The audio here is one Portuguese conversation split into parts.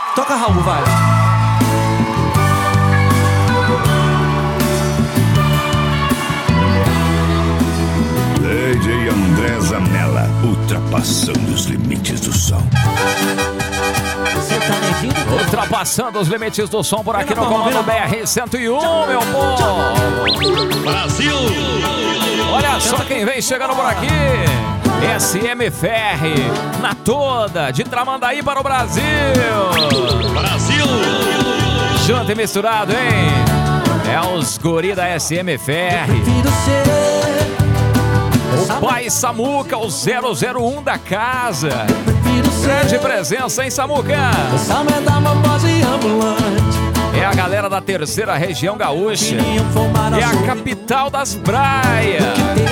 Toca Raul, vai. DJ André Zanella, ultrapassando os limites do som. Ultrapassando os limites do som por aqui no comando BR-101, meu povo. Brasil! Olha só quem vem chegando por aqui. SM Ferri, na toda, de Tramandaí para o Brasil. Brasil! Junto e misturado, hein? É os guri da SM Ferri. O pai Samuca, o 001 da casa. Grande presença, hein, Samuca? É a galera da terceira região gaúcha. É a capital das praias.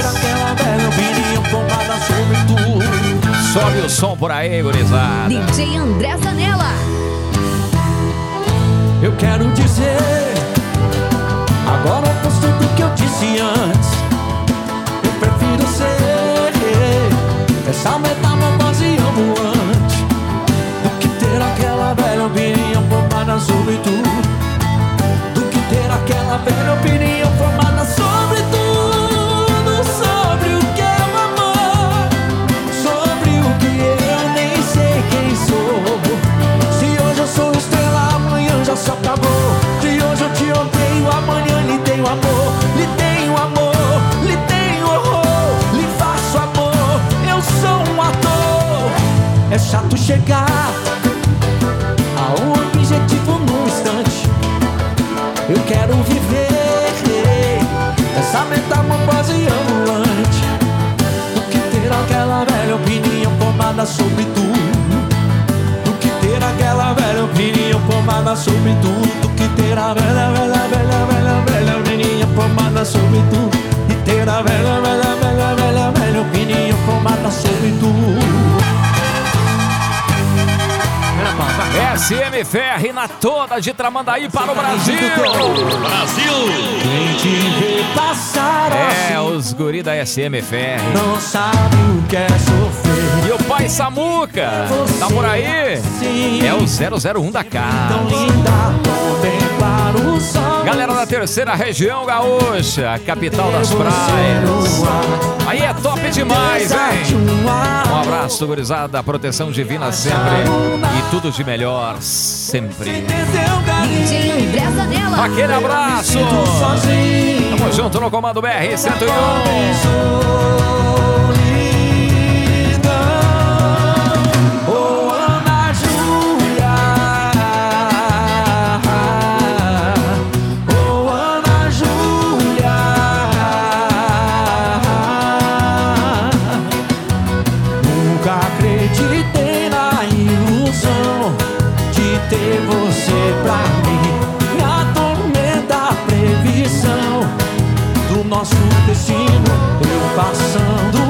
Sobe o som por aí, gurizada. DJ André Zanella. Eu quero dizer, agora eu posso tudo que eu disse antes. Eu prefiro ser essa metamorfose ambulante do que ter aquela velha opinião formada sobre tudo. Do que ter aquela velha opinião formada sobre tudo. Sobre o que é o amor, sobre o que eu nem sei quem sou. Se hoje eu sou estrela, amanhã já se acabou. Se hoje eu te odeio, amanhã lhe tenho amor. Lhe tenho amor, lhe tenho horror, lhe faço amor. Eu sou um ator. É chato chegar a um objetivo num instante. Eu quero viver essa metamorfose ambulante do que ter aquela velha opinião formada sobre tudo. Do que ter aquela velha opinião formada sobre tudo. Do que ter a velha opinião formada sobre tudo. E ter a velha opinião formada sobre tudo. SM Ferri na toda, de Tramandaí para o Brasil. Brasil! Quem te vê passar É, assim os guri da SM Ferri. não sabe o que é sofrer. E o pai Samuca, tá por aí? É o 001 da Tão casa. linda, contemplar o sol. Galera da terceira região gaúcha, capital das praias. Aí é top demais, hein? Um abraço, gurizada, proteção divina sempre. E tudo de melhor sempre. DJ André Zanella. Aquele abraço. Tamo junto no comando BR-101. Acreditei na ilusão de ter você pra mim. Me atormenta a previsão do nosso destino. Eu passando